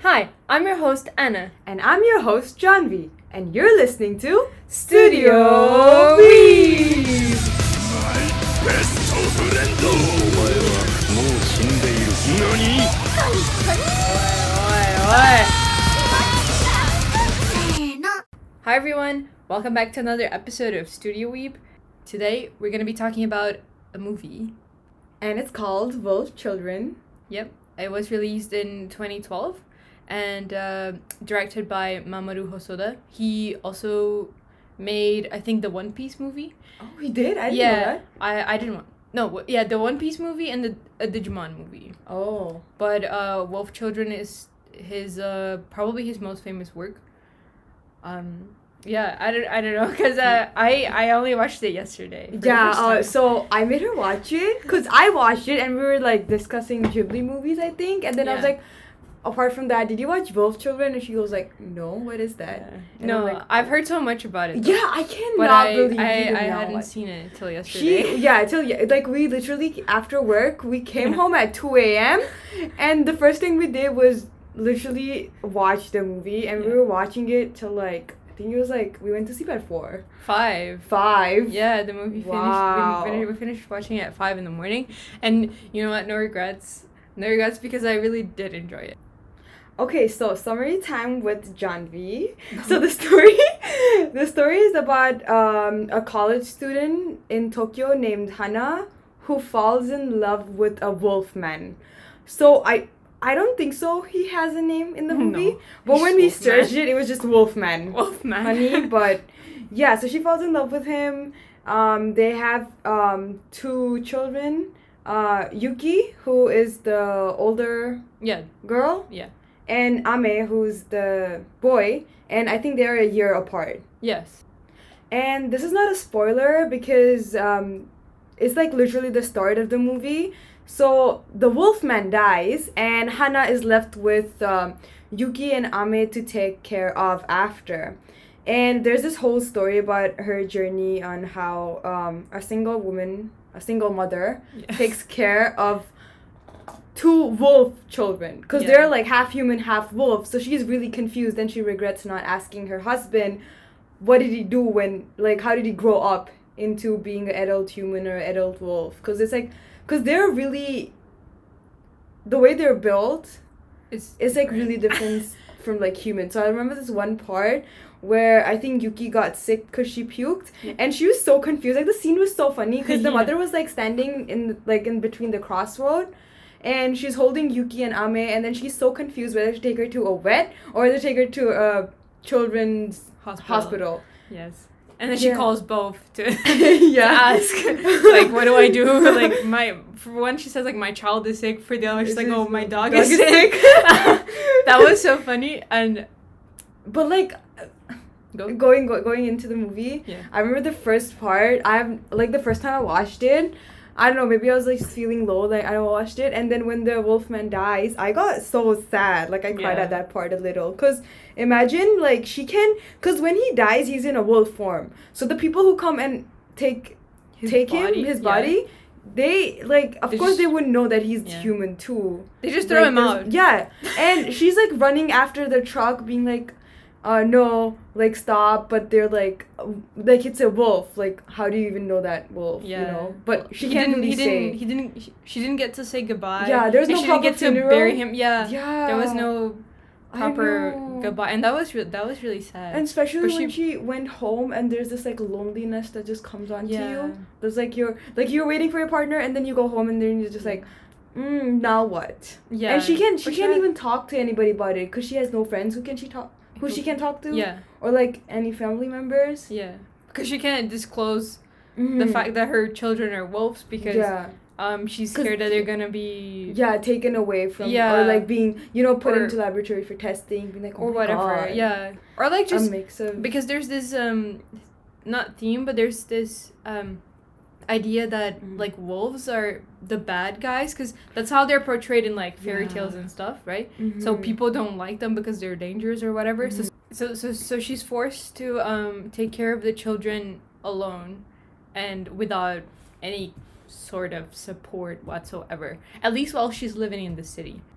Hi, I'm your host Anna. And I'm your host Janvi, and you're listening to Studio Weeb! My best friend! お前はもう死んでいる。何? Hi everyone, welcome back to another episode of Studio Weeb. Today we're going to be talking about a movie. And it's called Wolf Children. Yep, it was released in 2012 and directed by Mamoru Hosoda. He also made, I think, the One Piece movie. Oh, he did? I didn't know that. I didn't want... No, yeah, the One Piece movie and the Digimon movie. Oh. But Wolf Children is his probably his most famous work. Yeah, I don't know, because I only watched it yesterday. Yeah, so I made her watch it, because I watched it and we were like discussing Ghibli movies, I think, and then I was like, apart from that, did you watch Wolf Children? And she goes like, no, what is that? And no, like, I've heard so much about it. Though. Yeah, I cannot believe I hadn't seen it until yesterday. Like we literally, after work, we came home at 2 a.m. and the first thing we did was literally watch the movie, and we were watching it till like, I think it was like, we went to sleep at 4. 5. Yeah, the movie finished. Wow. We finished watching it at 5 in the morning, and you know what? No regrets. No regrets, because I really did enjoy it. Okay, so summary time with Janvi. So the story is about a college student in Tokyo named Hana who falls in love with a wolf man. So I don't think so he has a name in the movie, no, but when we searched it was just Wolfman. Honey, but yeah, so she falls in love with him. They have 2 children. Yuki, who is the older girl. Yeah. And Ame, who's the boy, and I think they're a year apart. Yes. And this is not a spoiler because it's like literally the start of the movie. So the wolfman dies, and Hana is left with Yuki and Ame to take care of after. And there's this whole story about her journey on how a single mother, takes care of 2 wolf children, because they're like half human, half wolf. So she's really confused, and she regrets not asking her husband, what did he do when, like, how did he grow up into being an adult human or adult wolf? Because it's like, because they're really, the way they're built is like really different from like humans. So I remember this one part where I think Yuki got sick because she puked, and she was so confused. Like, the scene was so funny because the mother was like standing in between the crossroad, and she's holding Yuki and Ame, and then she's so confused whether to take her to a vet or whether to take her to a children's hospital. Yes. And then she calls both to, to ask, like, what do I do? Like, for one, she says, like, my child is sick. For the other, she's like, oh, my dog is sick. That was so funny. But, like, going into the movie, I remember the first part. The first time I watched it, I don't know, maybe I was like feeling low, like I watched it, and then when the wolfman dies, I got so sad, like I cried at that part a little, because imagine, like, because when he dies, he's in a wolf form, so the people who come and take his body, they, like, of course they wouldn't know that he's human too. They just throw him out. Yeah, and she's like running after the truck, being like, no, like, stop, but they're like it's a wolf, like, how do you even know that wolf, you know? But she she didn't get to say goodbye. Yeah, there's no proper funeral. She didn't get to bury him. Yeah. There was no proper goodbye, and that was really sad. And especially when she went home, and there's this like loneliness that just comes onto you. There's like you're waiting for your partner, and then you go home, and then you're just like, now what? Yeah. And she can't even talk to anybody about it, because she has no friends. Who she can talk to? Yeah. Or, like, any family members? Yeah. Because she can't disclose the fact that her children are wolves, because she's scared that they're gonna be... Yeah, taken away from... Or, like, being, put into laboratory for testing, being like, or whatever. God. Yeah. Or, like, just... A mix of... Because there's this, not theme, but there's this, idea that like wolves are the bad guys, because that's how they're portrayed in like fairy tales and stuff, right? So people don't like them because they're dangerous or whatever. So she's forced to take care of the children alone and without any sort of support whatsoever, at least while she's living in the city.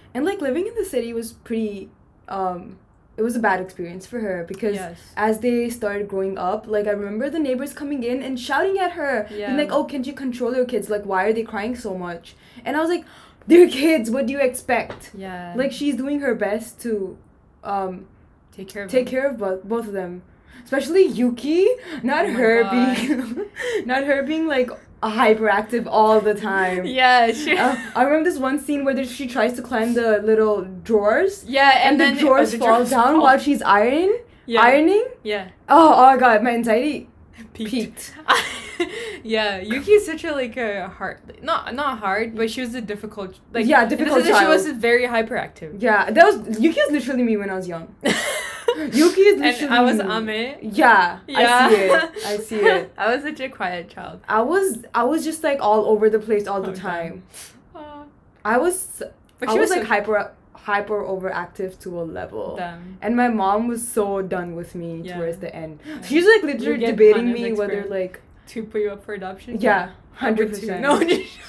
And like living in the city was pretty it was a bad experience for her because as they started growing up, like I remember the neighbors coming in and shouting at her, being like, "Oh, can't you control your kids? Like, why are they crying so much?" And I was like, "They're kids. What do you expect?" Yeah. Like she's doing her best to take care of both of them, especially Yuki. Not her being like hyperactive all the time. Yeah, sure. I remember this one scene where she tries to climb the little drawers. Yeah, and then the drawers fall down while she's ironing. Yeah. Oh my god, my anxiety peaked. Yeah, Yuki is such a like a hard, not hard, but she was a difficult difficult child. She was very hyperactive. Yeah, Yuki was literally me when I was young. Yuki is literally and I was Ame. Yeah. I see it. I was such a quiet child. I was just like all over the place all the time. I was like hyper overactive to a level. Damn. And my mom was so done with me towards the end. She's like literally debating me whether like to put you up for adoption. Yeah, 100%. No.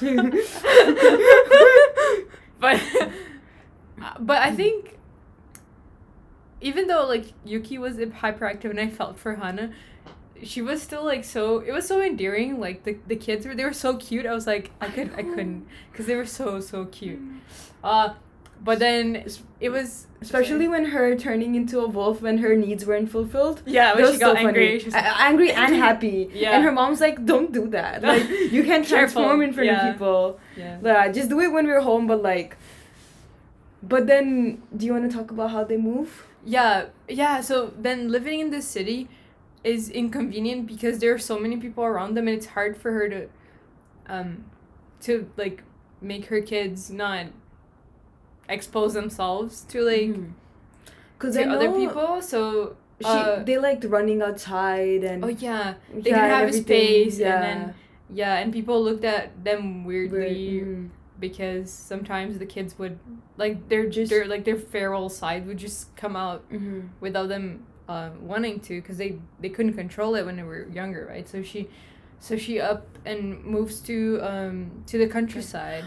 but I think even though like Yuki was hyperactive and I felt for Hana, she was still like it was so endearing. Like the kids they were so cute. I was like I couldn't because they were so cute. But then it was especially when her turning into a wolf when her needs weren't fulfilled. Yeah, when she got angry. She was angry and happy. Yeah. And her mom's like, "Don't do that. Like you can't transform in front of people. Yeah. Just do it when we're home." But then, do you want to talk about how they move? Yeah. So then living in this city is inconvenient because there are so many people around them, and it's hard for her to like make her kids not expose themselves to like to other people. So they liked running outside and they didn't have a space and then and people looked at them weirdly because sometimes the kids would like their feral side would just come out without them wanting to because they couldn't control it when they were younger, right? So she up and moves to the countryside.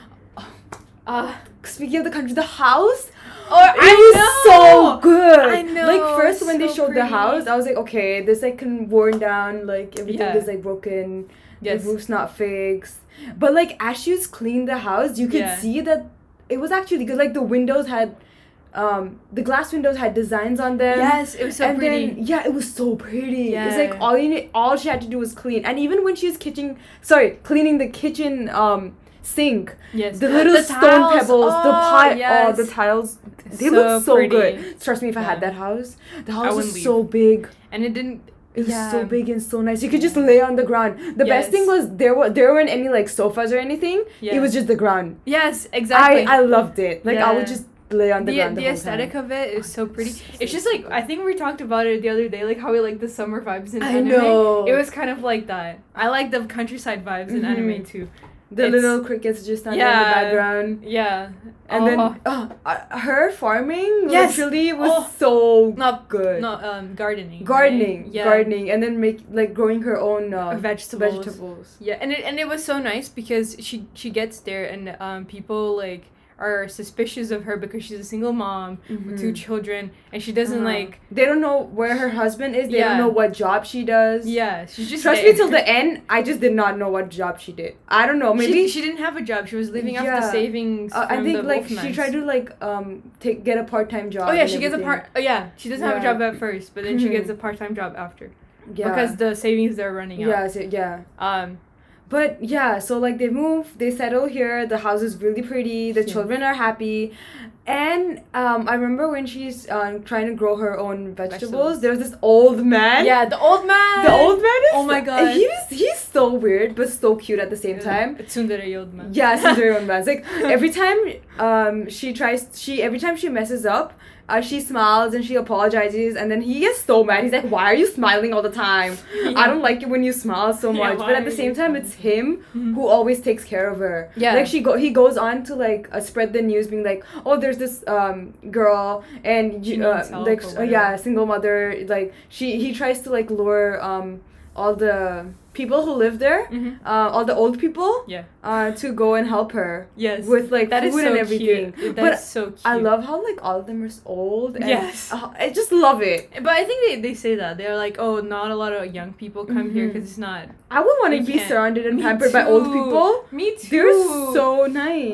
Speaking of the country, the house. It was so good. I know. Like first when they showed pretty. the house, I was like, okay, this like worn down, like everything is like broken. Yes. The roof's not fixed. But like as she was cleaning the house, you could see that it was actually good. Like the windows had, the glass windows had designs on them. Yes, it was so pretty. Then, it was so pretty. Yeah. It's like all she had to do was clean. And even when she was cleaning the kitchen sink. Yes. The little stone pebbles, the tiles. They look so pretty. good. Trust me, if I had that house, the house was so big. And it was so big and so nice. You could just lay on the ground. The best thing was there weren't any like sofas or anything. It was just the ground. Yes, exactly. I loved it. Like I would just lay on the ground. The aesthetic of it is so pretty. It's just like I think we talked about it the other day, like how we like the summer vibes in anime. I know. It was kind of like that. I like the countryside vibes in anime too. The little crickets just under in the background. Yeah. And then her farming literally was so good. Gardening. Gardening, and then growing her own vegetables. Yeah, and it was so nice because she gets there and people like are suspicious of her because she's a single mom with 2 children and she doesn't they don't know where her husband is. They don't know what job she does. Yeah, she's just trust me till the end. I just did not know what job she did. I don't know, maybe she didn't have a job. She was living off the savings from I think the like Wolfmans. she tried to get a part-time job. She gets she doesn't have a job at first, but then she gets a part-time job after because the savings are running out. But so like they move, they settle here, the house is really pretty, the children are happy. And I remember when she's trying to grow her own vegetables, there's this old man. Yeah, the old man. The old man is... Oh my god. He's so weird, but so cute at the same time. Tsundere old man. Yeah, tsundere old man. It's like every time she messes up, she smiles and she apologizes, and then he gets so mad. He's like, "Why are you smiling all the time? I don't like it when you smile so much." But at the same time, it's him who always takes care of her. Yeah. Like he goes on to like spread the news, being like, "Oh, there's this girl and single mother." Like he tries to like lure all the people who live there, all the old people, to go and help her. Yes. With like that food is so and everything. Cute. But That's so cute. I love how like all of them are old. And, yes. I just love it. But I think they say that they're like, oh, not a lot of young people come here because it's not. I would want to be surrounded and pampered by old people. Me too. They're so nice.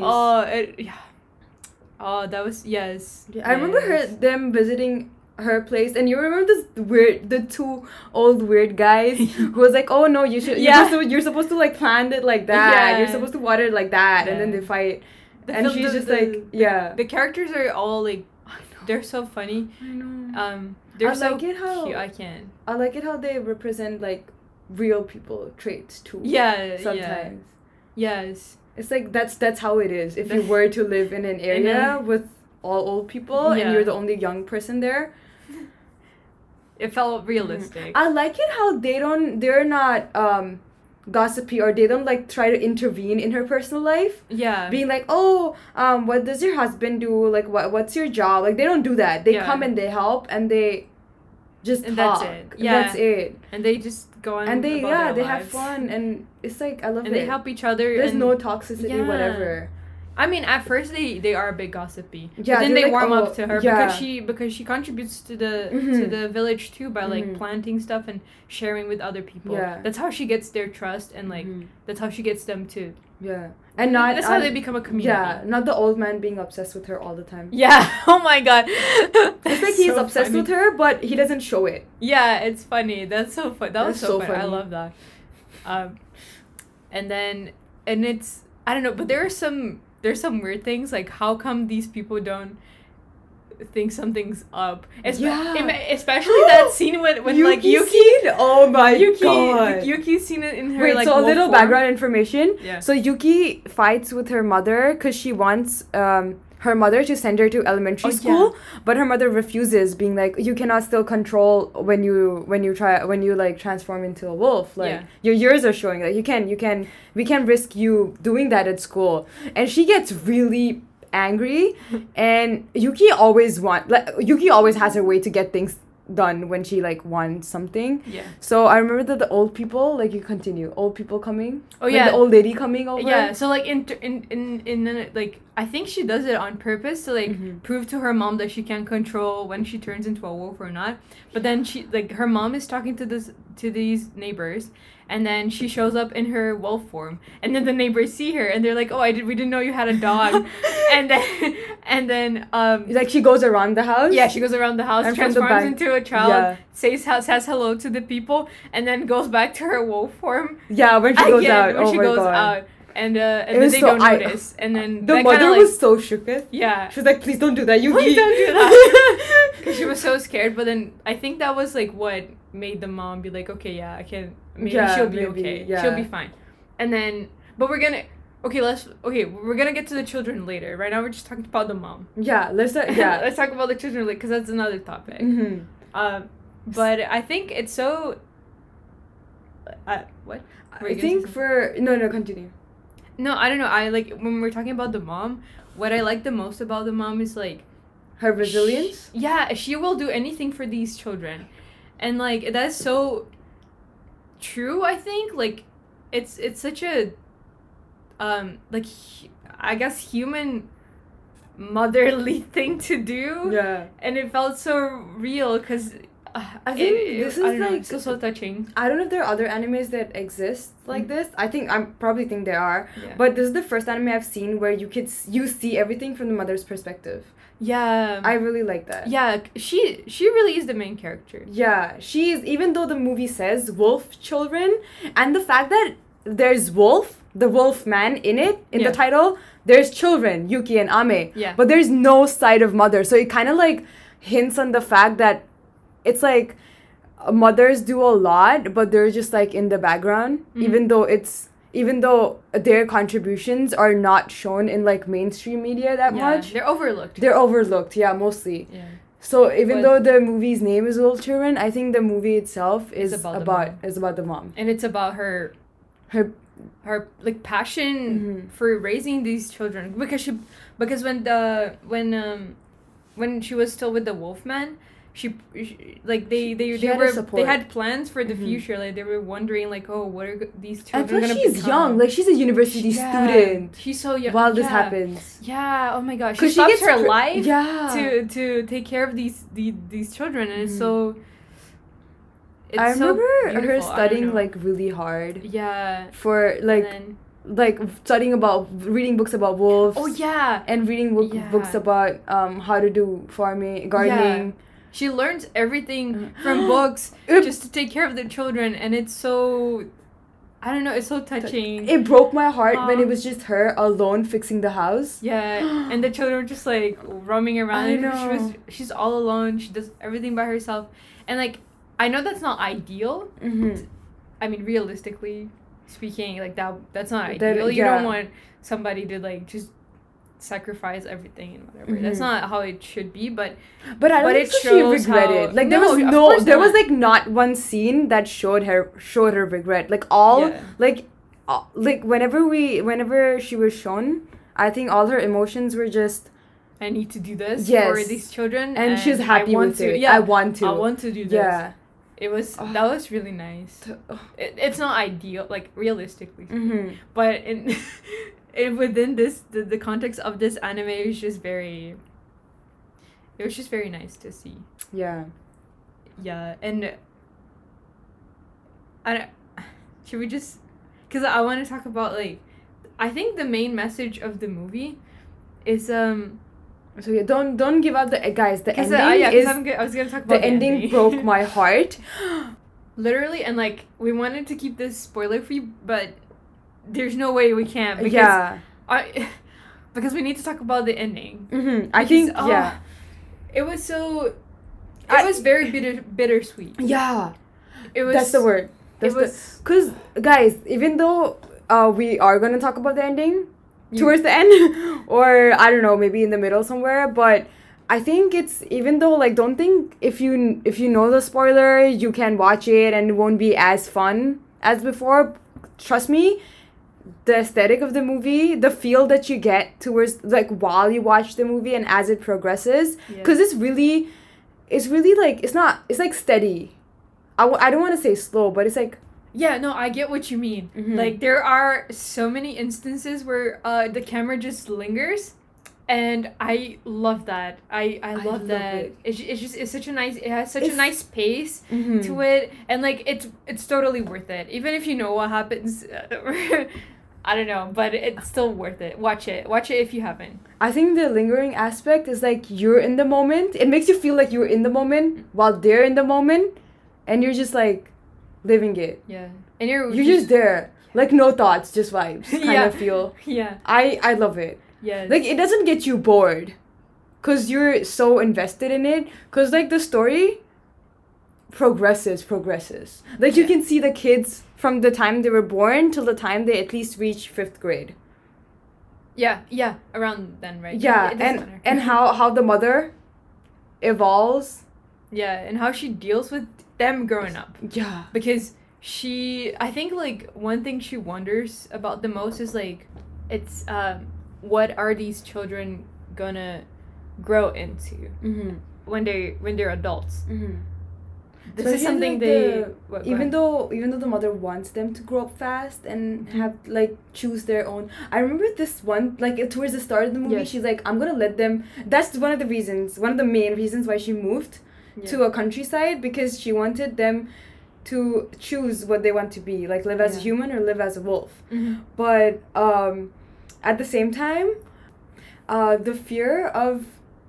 Oh, that was yes. Yeah, I remember them visiting her place, and you remember the two old weird guys who was like, oh no, you're supposed to like plant it like that, you're supposed to water it like that, and then they fight, and she's just like the characters are all like, they're so funny. I know. They're I so like it how cute. I can. I like it how they represent like real people traits too. Sometimes. Yes. It's like that's how it is. If you were to live in an area with all old people and you're the only young person there, it felt realistic. I like it how they're not gossipy, or they don't like try to intervene in her personal life. Yeah. Being like, oh, what does your husband do? Like, what's your job? Like, they don't do that. They come and they help and they just talk. That's it. Yeah. That's it. And they just go on and they about they their have lives. Fun, and it's like I love it. And they help each other. There's no toxicity, whatever. I mean, at first they are a bit gossipy. Yeah, but then they like, warm up to her because she contributes to the village too by like planting stuff and sharing with other people. Yeah. That's how she gets their trust, and like that's how she gets them to. Yeah. And not that's how they become a community. Yeah, not the old man being obsessed with her all the time. Yeah. Oh my god. It's like he's obsessed with her, but he doesn't show it. Yeah, it's funny. That's so fun. That was so funny. I love that. And it's I don't know, but there's some weird things, like how come these people don't think something's up? Especially that scene when like Yuki. Oh my god. Yuki's seen it in her. Wait, like, so a little form. background information. Yeah. So Yuki fights with her mother because she wants her mother to send her to elementary school, but her mother refuses, being like, you cannot still control when you like transform into a wolf. Like your years are showing that we can risk you doing that at school. And she gets really angry, and Yuki always has her way to get things done when she like wants something. Yeah. So I remember that the old people, like, you continue, old people coming. Oh yeah. Like the old lady coming over. Yeah. So like in like I think she does it on purpose to like prove to her mom that she can't control when she turns into a wolf or not. But then she like her mom is talking to these neighbors. And then she shows up in her wolf form, and then the neighbors see her, and they're like, "Oh, we didn't know you had a dog." and then like she goes around the house. Yeah, she goes around the house, transforms into a child, says hello to the people, and then goes back to her wolf form. Yeah, when she goes out. When she goes out. And then they don't notice. And then the mother was so shooketh. Yeah. She was like, please don't do that, Yuki. Please don't do that. Because she was so scared. But then I think that was like what made the mom be like, okay, yeah, I can. Maybe she'll be okay. Yeah. She'll be fine. And then, but we're gonna get to the children later. Right now we're just talking about the mom. Yeah, let's talk about the children later, because that's another topic. But I think it's so. What? I think continue. No, I don't know. I like when we're talking about the mom. What I like the most about the mom is like her resilience. She will do anything for these children, and like that's so true. I think like it's such a I guess human motherly thing to do. Yeah, and it felt so real because. I think this is like so touching. I don't know if there are other animes that exist like this. I probably think there are. Yeah. But this is the first anime I've seen where you see everything from the mother's perspective. Yeah. I really like that. Yeah, she really is the main character. Yeah, she is, even though the movie says wolf children, and the fact that there's the wolf man in it, in the title, there's children, Yuki and Ame. Yeah. But there's no side of mother. So it kind of like hints on the fact that it's like mothers do a lot, but they're just like in the background, even though their contributions are not shown in like mainstream media that much. They're overlooked. Mostly. Yeah. So even though the movie's name is Wolf Children, I think the movie itself is about the mom. And it's about her like passion for raising these children, because when she was still with the Wolfman, like they had were support. they had plans for the Mhm. future. Like they were wondering like, oh, what are these And children plus gonna she's become? young, like she's a university student She's so young while this happens. Yeah, oh my gosh, she 'Cause she stops gets her cr- life Yeah. to take care of these children, and it's Mhm. so. It's I so remember her beautiful. I don't studying know. like really hard Yeah, for like and then, studying about reading books about wolves. oh yeah, And reading books Yeah. about how to do farming, gardening. she learns everything Mm. from books It- just to take care of the children, and it's so. I don't know. It's so touching. It broke my heart when Aw. it was just her alone fixing the house. Yeah, and the children were just like roaming around. I and know. She's all alone. She does everything by herself, and like I know that's not ideal. Mm-hmm. I mean, realistically speaking, like that's not That- ideal. You yeah. don't want somebody to like just sacrifice everything and whatever. That's Mhm. not how it should be. But But I don't But think it so she shows regretted. how- Like there No, was of course there was not. like not one scene that showed her regret. Like all Yeah. like whenever she was shown, I think all her emotions were just I need to do this for Yes. these children, and she's happy I want with to. it. Yeah, I want to. I want to do this. Yeah. It was Oh. that was really nice. It's not ideal, like realistically, Mm-hmm. but within the context of this anime, it was just very nice to see. Yeah. Yeah, and should we just, because I want to talk about like, I think the main message of the movie is So yeah, don't give up the guys. The ending I was gonna talk about the ending broke my heart. literally, and like we wanted to keep this spoiler free, but there's no way we can because Yeah. because we need to talk about the ending. Mm-hmm. I Because, think oh, yeah. It was so. It I- was very bittersweet. Yeah. It was. That's the word. That's It was. Cause guys, even though we are gonna talk about the ending You- towards the end, or I don't know, maybe in the middle somewhere, but I think it's, even though like, don't think if you know the spoiler you can watch it and it won't be as fun as before. Trust me, the aesthetic of the movie, the feel that you get towards like while you watch the movie and as it progresses, Yeah. because it's really like it's like steady. I don't want to say slow, but it's like Yeah, no, I get what you mean. Mhm. Like there are so many instances where the camera just lingers, and I love that. I love love that. it. It's just it's such a nice. It has such a It's- nice pace Mhm. to it, and like it's totally worth it. Even if you know what happens, I don't know, but it's still worth it. Watch it if you haven't. I think the lingering aspect is like you're in the moment. It makes you feel like you're in the moment while they're in the moment, and you're just like living it. Yeah, and you're You're just there, like no thoughts, just vibes. Kind Yeah. of feel. yeah I love it. yeah Like it doesn't get you bored, cause you're so invested in it. Cause like the story progresses. Like you Yeah. can see the kids from the time they were born till the time they at least reach 5th grade. yeah around then, right? Yeah, It doesn't matter. and how the mother evolves. yeah, and how she deals with them growing up. Yeah. Because I think like one thing she wonders about the most is like it's what are these children gonna grow into Mm-hmm. when they're adults. Mm-hmm. This So is here's, something like, they the- even though the mother wants them to grow up fast and have like choose their own. I remember this one, like towards the start of the movie, Yes. she's like, I'm gonna let them. That's one of the main reasons why she moved to a countryside, because she wanted them to choose what they want to be, like live as a Yeah. human or live as a wolf. Mhm. But at the same time, the fear of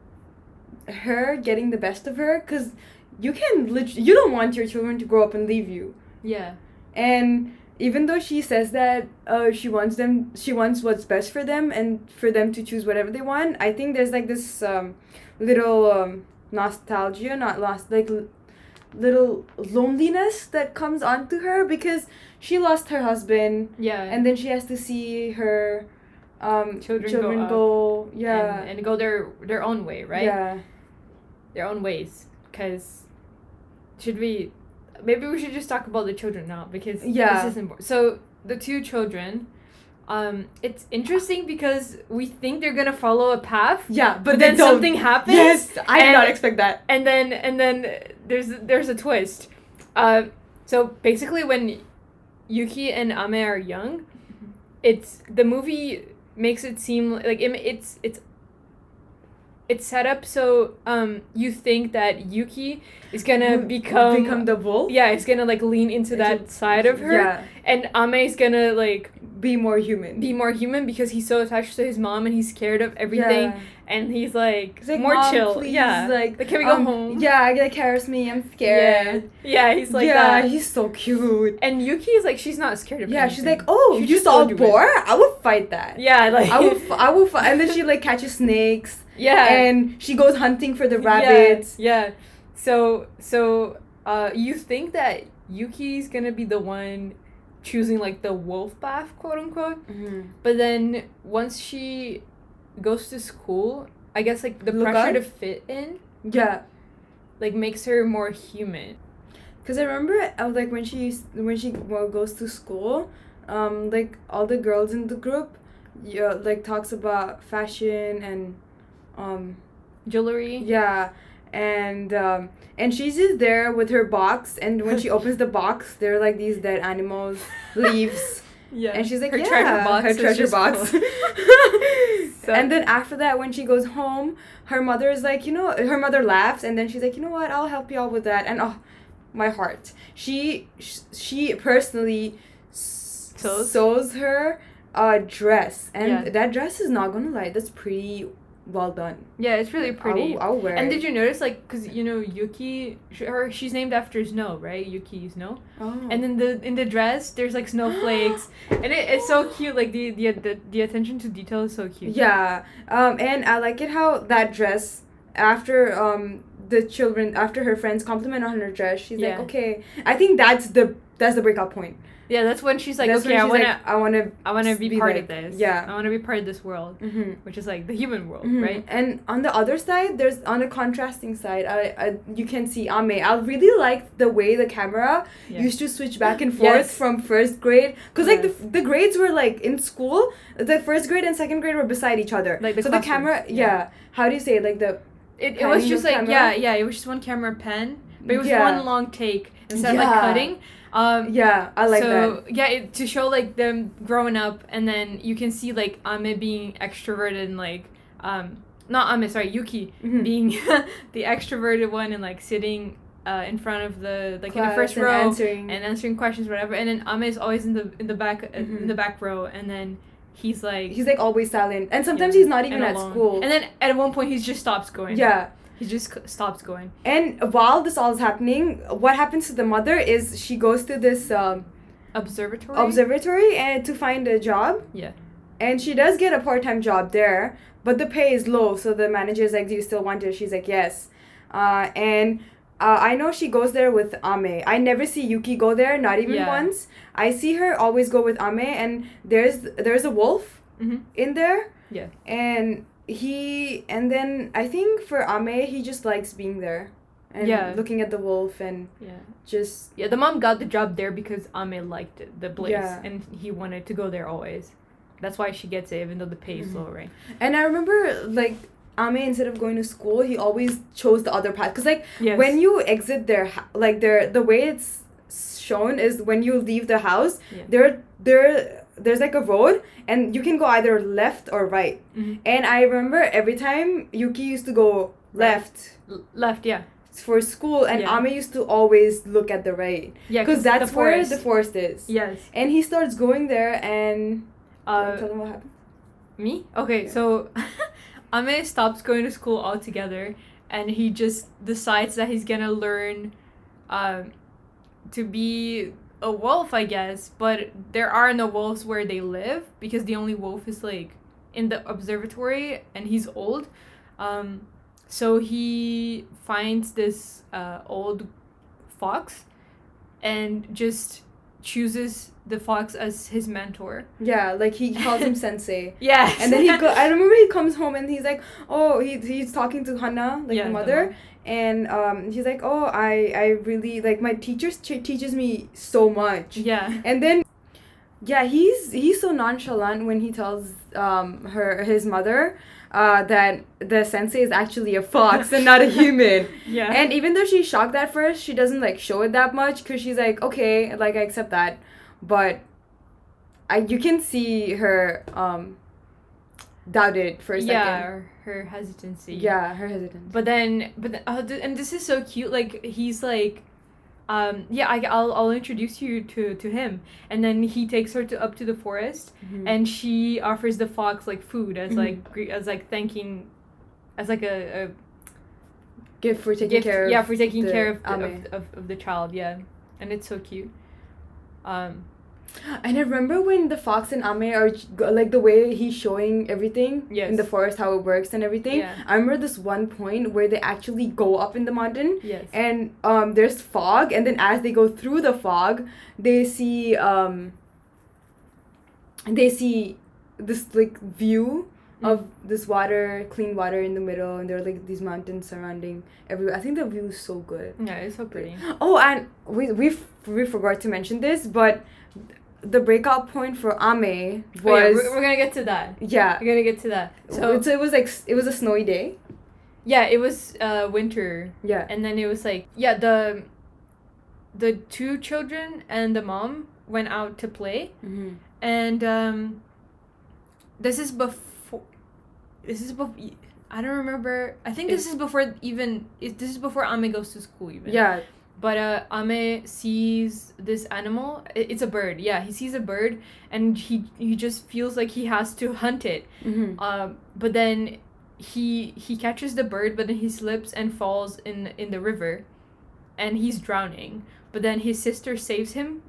her getting the best of her, because you don't want your children to grow up and leave you. yeah And even though she says that she wants what's best for them and for them to choose whatever they want, I think there's like this little nostalgia, not lost, like little loneliness that comes onto her, because she lost her husband, yeah and then she has to see her Children go yeah and go their own way, right? yeah Their own ways. Because maybe we should just talk about the children now, because Yeah. this is important. So the two children it's interesting because we think they're gonna follow a path. Yeah, but then something happens. Yes, I did not expect that. And then there's a twist. So basically, when Yuki and Ame are young, it's the movie makes it seem like it's set up so you think that Yuki is gonna become the wolf. Yeah, it's gonna like lean into that side of her. Yeah, and Ame is gonna like be more human. Because he's so attached to his mom and he's scared of everything. Yeah. And he's like more Mom, chill. Please, yeah, like can we go home? Yeah, like caress me. I'm scared. Yeah, he's like yeah, that. he's so cute. And Yuki is like she's not scared of yeah, anything. she's like, oh, She you just saw a told you boar? I would fight that. Yeah, like I will fight. And then she like catches snakes. Yeah. And she goes hunting for the rabbits. Yeah. So you think that Yuki's gonna be the one choosing like the wolf path, quote unquote. Mm-hmm. But then once she goes to school, I guess like the pressure to fit in, yeah, like makes her more human. Cause I remember like when she goes to school, like all the girls in the group, like talks about fashion and jewelry. Yeah, and she's just there with her box, and when she opens the box, there are like these dead animals, leaves. Yeah. And she's like, her yeah, treasure box. Her treasure box. So, and then after that, when she goes home, her mother is like, her mother laughs, and then she's like, you know what, I'll help you out with that. And oh, my heart. She personally sews her a dress, and that dress is not gonna lie, that's pretty well done. Yeah, it's really pretty. I'll wear and it. did you notice, like, because Yuki, she's named after snow, right? Yuki Snow. Oh. And then in the dress, there's like snowflakes, and it's so cute. Like the attention to detail is so cute. Yeah. And I like it how that dress, after after her friends compliment on her dress, she's like, okay. I think that's the breakout point. Yeah, that's when she's like, that's okay, I wanna be part like, of this. Yeah, I wanna be part of this world, which is like the human world, right? And on the other side, on the contrasting side, you can see Ame. I really liked the way the camera used to switch back and forth from first grade, because like the grades were like in school, the first grade and second grade were beside each other. Like the camera, how do you say it? Like it was just like camera? It was just one camera pan, but it was one long take instead of like cutting. I like that. So to show like them growing up, and then you can see like Ame being extroverted and like Yuki being the extroverted one and like sitting in front of the like in the first row and answering questions, whatever. And then Ame is always in the back in the back row, and then he's like always silent, and sometimes he's not even at school. And then at one point he just stops going. Yeah. He just stops going. And while this all is happening, what happens to the mother is she goes to this observatory and to find a job. Yeah. And she does get a part-time job there, but the pay is low. So the manager is like, "Do you still want it?" She's like, "Yes." I know she goes there with Ame. I never see Yuki go there, not even once. I see her always go with Ame, and there's a wolf in there. Yeah. And then I think for Ame, he just likes being there and looking at the wolf and just... Yeah, the mom got the job there because Ame liked it, the place, and he wanted to go there always. That's why she gets it, even though the pay is low, right? And I remember, like, Ame, instead of going to school, he always chose the other path. Because, like, when you exit the way it's shown is when you leave the house, there's like a road, and you can go either left or right. And I remember every time Yuki used to go left, for school, and Ame used to always look at the right. Yeah, because that's where the forest is. Yes. And he starts going there, and tell them what happened. Me? Okay, so Ame stops going to school altogether, and he just decides that he's gonna learn to be a wolf, I guess, but there are no wolves where they live because the only wolf is like in the observatory, and he's old. So he finds this old fox and just chooses the fox as his mentor. Yeah, like he calls him sensei. Yeah. And then I remember he comes home and he's like, oh, he's talking to Hana, like the mother. And he's like, oh, I really, like, my teacher teaches me so much. Yeah. And then Yeah, he's so nonchalant when he tells his mother that the sensei is actually a fox and not a human. Yeah. And even though she's shocked at first, she doesn't like show it that much because she's like, okay, like I accept that, but you can see her doubt it for a second. Yeah, her hesitancy. Yeah, her hesitance. But then, and this is so cute. Like he's like, yeah, I'll introduce you to him, and then he takes her up to the forest, and she offers the fox like food as like thanking, as like a gift for taking care of. Yeah, for taking the care of Ame. of the child. Yeah, and it's so cute. And I remember when the fox and Ame are like the way he's showing everything in the forest, how it works and everything. Yeah. I remember this one point where they actually go up in the mountain. Yes. And there's fog, and then as they go through the fog, they see this like view of this water, clean water in the middle, and there are like these mountains surrounding everywhere. I think the view is so good. Yeah, it's so pretty. Oh, and we forgot to mention this, but the breakout point for Ame was. Oh, yeah, we're gonna get to that. Yeah. We're gonna get to that. So it was like it was a snowy day. Yeah, it was winter. Yeah. And then it was like the two children and the mom went out to play, and this is before. I don't remember. I think this is before even. This is before Ame goes to school even. Yeah. But Ame sees this animal. It's a bird. Yeah, he sees a bird, and he just feels like he has to hunt it. But then he catches the bird, but then he slips and falls in the river, and he's drowning. But then his sister saves him.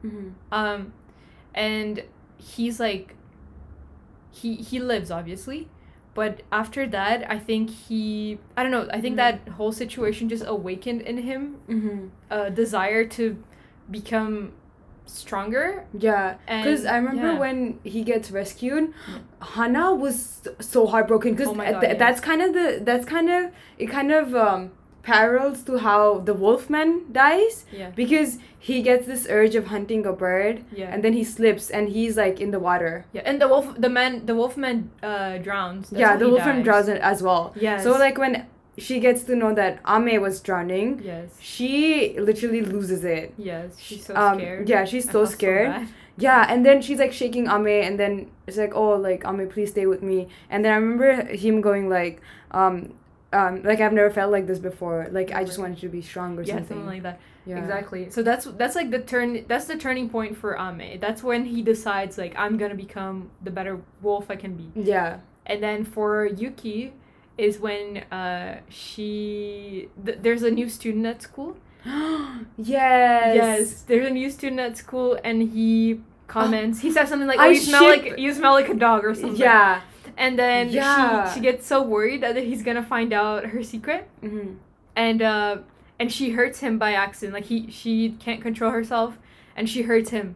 And he's like. He lives obviously. But after that, I think I don't know, I think that whole situation just awakened in him a desire to become stronger. Yeah, because I remember when he gets rescued, Hana was so heartbroken because that's kind of it kind of parallels to how the wolfman dies. Yeah. Because he gets this urge of hunting a bird, and then he slips and he's like in the water. Yeah, and the wolfman drowns. That's the wolfman drowns as well. Yes. So like when she gets to know that Ame was drowning, yes, she literally loses it. Yes, she's so scared. Yeah, she's so scared. So yeah, and then she's like shaking Ame, and then it's like, oh, like Ame, please stay with me. And then I remember him going like I've never felt like this before. Like I just wanted to be strong or something. Yeah, something like that. Yeah. Exactly. So that's like that's the turning point for Ame. That's when he decides like I'm gonna become the better wolf I can be. Yeah. And then for Yuki is when there's a new student at school. Yes, there's a new student at school, and he comments. He says something like, "Oh, you smell like a dog" or something. Yeah. And then she gets so worried that he's gonna find out her secret, and she hurts him by accident. Like she can't control herself, and she hurts him,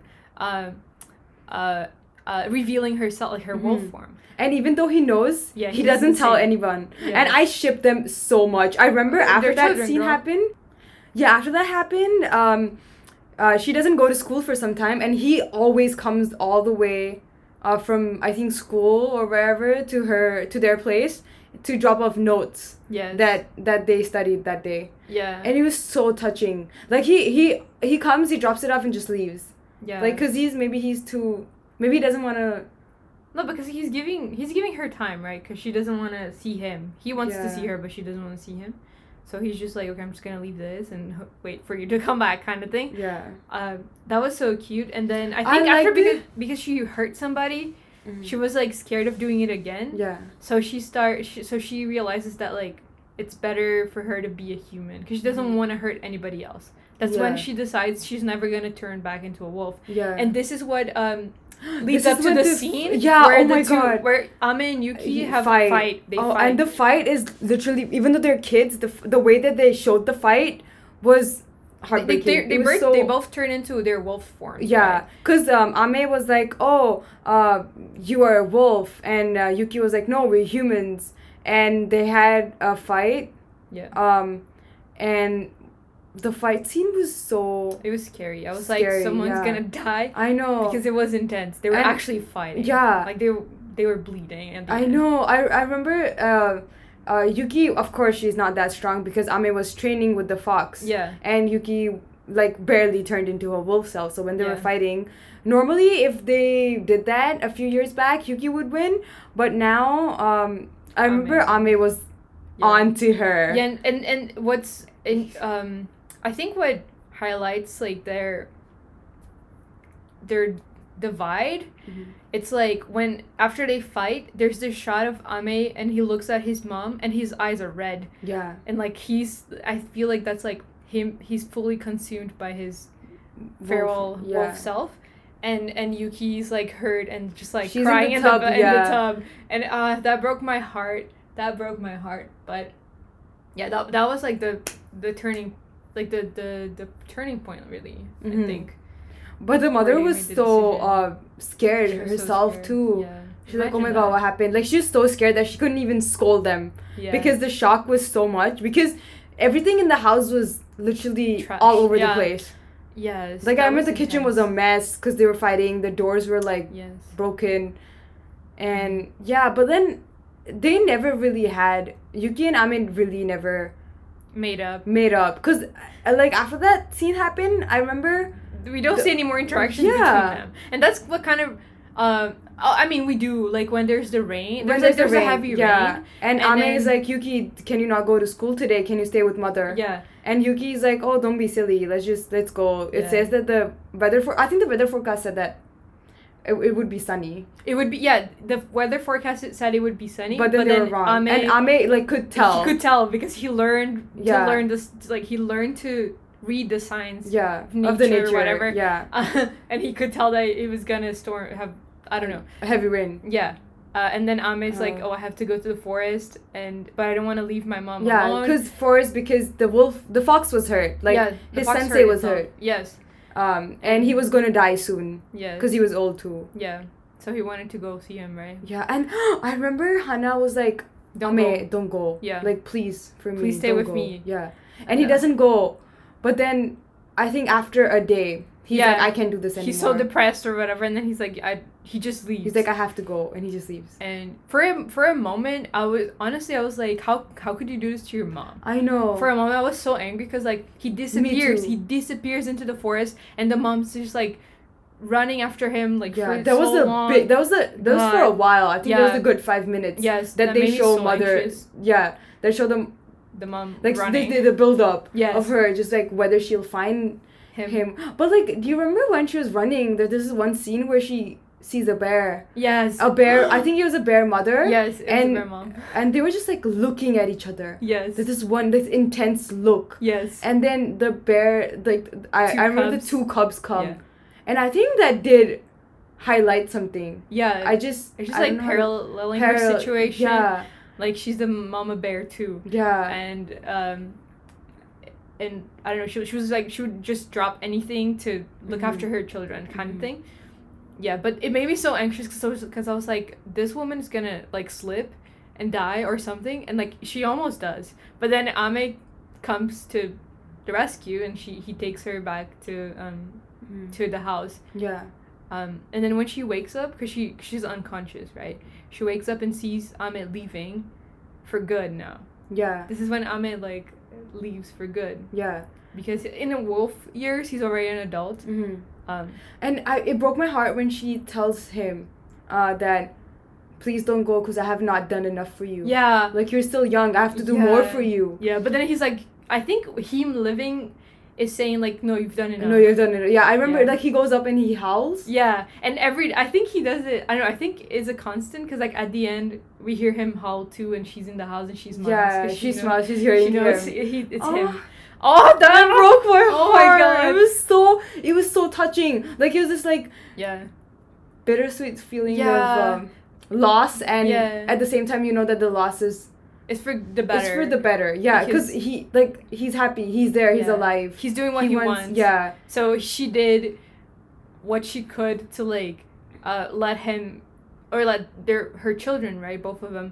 revealing herself, like her wolf form. And even though he knows, he doesn't tell anyone. Yeah. And I ship them so much. I remember after that scene happened. Yeah, after that happened, she doesn't go to school for some time, and he always comes all the way from I think school or wherever to their place to drop off notes. Yes. That they studied that day. Yeah. And it was so touching. Like he comes, he drops it off and just leaves. Yeah. Like cuz he doesn't want to. No, because he's giving her time, right? Because she doesn't want to see him. He wants to see her, but she doesn't want to see him. So he's just like, okay, I'm just gonna leave this and wait for you to come back, kind of thing. Yeah. That was so cute. And then I think after because she hurt somebody, she was like scared of doing it again. Yeah. So she realizes that like it's better for her to be a human because she doesn't want to hurt anybody else. That's when she decides she's never gonna turn back into a wolf. Yeah. And this is what leads up to the scene. Yeah. Where God. Where Ame and Yuki have a fight. They fight. And the fight is literally, even though they're kids, the way that they showed the fight was heartbreaking. They both turn into their wolf form. Yeah, because Ame was like, oh, you are a wolf, and Yuki was like, no, we're humans, and they had a fight. Yeah. And the fight scene was so It was scary. I was scary, like, someone's yeah. gonna die I know because it was intense. They were And- actually fighting. yeah. Like they were bleeding. And I know. I remember Yuki, of course she's not that strong because Ame was training with the fox. Yeah. And Yuki like barely turned into a wolf self. So when they were Yeah. fighting, normally if they did that a few years back, Yuki would win. But now I remember Ame was Yeah. on to her. Yeah, and what's in I think what highlights like their divide, it's like when after they fight, there's this shot of Ame and he looks at his mom and his eyes are red Yeah. and like I feel like that's like he's fully consumed by his feral wolf self. And Yuki's like hurt and just like She's crying in the tub, in the yeah. tub, and that broke my heart. But yeah, that was like the turning, like the turning point really. I think. But the mother Where you was made the so scared She was so herself scared. too. Yeah. She's like, oh my Imagine god, that. what happened? Like she was so scared that she couldn't even scold them Yeah. because the shock was so much. Because everything in the house was literally Trash. all over Yeah. the place. Yes. Like I that remember the kitchen was a intense. mess because they were fighting. The doors were like Yes. broken, and yeah. But then they never really had Yuki and Amin really never Made up. made up because like after that scene happened, I remember. We don't see any more interaction Yeah. between them, and that's what kind of. I mean, we do like when there's the rain. When There's the a heavy yeah. rain. And and Ame is then- like, Yuki, can you not go to school today? Can you stay with mother? Yeah. And Yuki's like, oh, don't be silly. Let's go. It Yeah. says that I think the weather forecast said that it would be sunny. It would be the weather forecast said it would be sunny, But then they were wrong. And Ame like could tell. He could tell because he learned Yeah. to learn this. Like he learned to read the signs. Yeah. Nature, Of the nature. whatever. Yeah. And he could tell that it was gonna have I don't know. A heavy rain. Yeah. And then Ame's like, Uh. oh, I have to go to the forest, but I don't want to leave my mom Yeah, alone. because the fox was hurt. Like yeah, the his fox sensei was himself. hurt. Yes. And he was gonna die soon Yeah. because he was old too. Yeah. So he wanted to go see him, right? Yeah, and I remember Hana was like, Don't Ame, go. don't go. Yeah. Like, please, for me. Please stay don't with go. me. Yeah. And he doesn't go. But then, I think after a day, he's Yeah. like, I can't do this anymore. He's so depressed or whatever, and then he's like, he just leaves. He's like, I have to go. And he just leaves. and for a moment, I was like, how could you do this to your mom? I know. For a moment, I was so angry because like he disappears. too. He disappears into the forest, and the mom's just like running after him like yeah, for that was so a long. big. That was for a God. while. I think that was Yeah. a good 5 minutes. Yes, That they made me show so mother. anxious. Yeah, they show them The mom like running. the build up Yes. of her, just like whether she'll find him. But like, do you remember when she was running? This is one scene where she sees a bear. Yes. A bear. I think it was a bear mother. Yes. It was and their mom. and they were just like looking at each other. Yes. This intense look. Yes. And then the bear, like I remember the cubs. two cubs come, Yeah. and I think that did highlight something. Yeah. I just it's just I like don't know how- paralleling her situation. Yeah, Like she's the mama bear too. yeah, And I don't know, she was like, she would just drop anything to look Mhm. after her children kind Mhm. of thing. Yeah, but it made me so anxious because I was like, this woman's gonna like slip and die or something, and like she almost does. But then Ame comes to the rescue, and he takes her back to the house. yeah, And then when she wakes up, because she's unconscious, right? She wakes up and sees Ame leaving for good now. yeah, This is when Ame like leaves for good, yeah. because in the wolf years he's already an adult. Mm-hmm. Um, And it broke my heart when she tells him that please don't go because I have not done enough for you. yeah, Like you're still young. I have to do more Yeah. for you. yeah. But then he's like, I think him living is saying like, no, you've done enough. No, you've done it. Yeah, I remember Yeah. like he goes up and he howls. Yeah, and I think he does it. I don't know. I think it's a constant because like at the end we hear him howl too, and she's in the house and she smiles. Yeah, 'cause she knows- smiles. She's hearing She knows him. it's Oh. him. Oh, That broke my Oh my heart. God. It was so touching. Like it was this like Yeah. bittersweet feeling Yeah. of loss, and Yeah. at the same time you know that the loss is It's for the better. it's for the better. Yeah, because Because- he's happy. He's there. He's Yeah. alive. He's doing what he wants. Yeah. So she did what she could to like let him or let her children, right, both of them,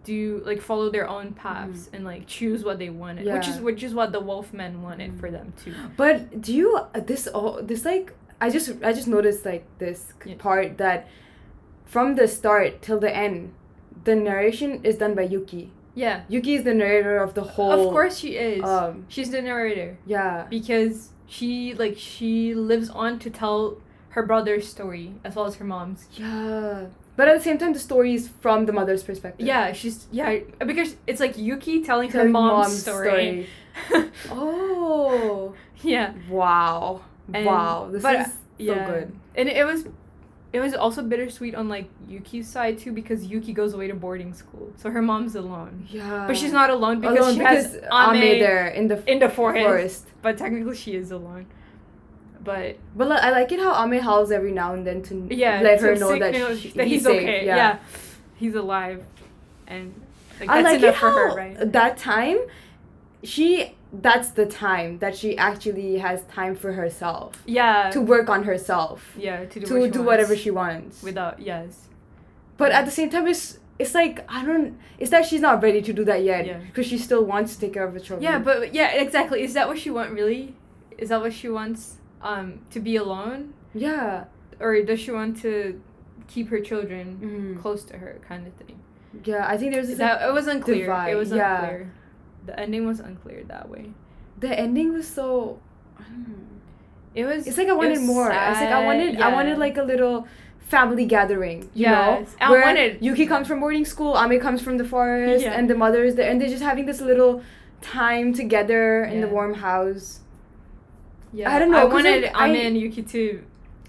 do like follow their own paths and like choose what they wanted, which is what the Wolfmen wanted for them too. But do you this like I just noticed like this part that from the start till the end, the narration is done by Yuki. Yeah. Yuki is the narrator of the whole. Of course she is. She's the narrator. Yeah. Because she lives on to tell her brother's story as well as her mom's. Yeah. But at the same time, the story is from the mother's perspective. Yeah, because it's like Yuki telling her mom's story. Oh. Yeah. Wow. Wow. This is so good. And it was also bittersweet on like Yuki's side too, because Yuki goes away to boarding school, so her mom's alone. Yeah. But she's not alone because she has Ame there in the forest. But technically she is alone. But I like it how Ame howls every now and then to let her know that he's safe. Okay. Yeah. He's alive, and like, I that's like enough it for how her, right? That time, that's the time that she actually has time for herself. Yeah. To work on herself. Yeah. To do whatever she wants. But at the same time, it's like it's that she's not ready to do that yet because she still wants to take care of the children. Yeah, but exactly. Is that what she wants really? Is that what she wants? To be alone? Yeah. Or does she want to keep her children close to her, kind of thing? Yeah, I think there's this. It was unclear. Divide. It was unclear. The ending was unclear that way. The ending was so. I don't know. It's like I wanted more. Sad. It's like I wanted like a little family gathering. You know, where Yuki comes from boarding school, Ame comes from the forest, and the mother is there, and they're just having this little time together in the warm house. Yeah, I don't know. I wanted Ame and Yuki to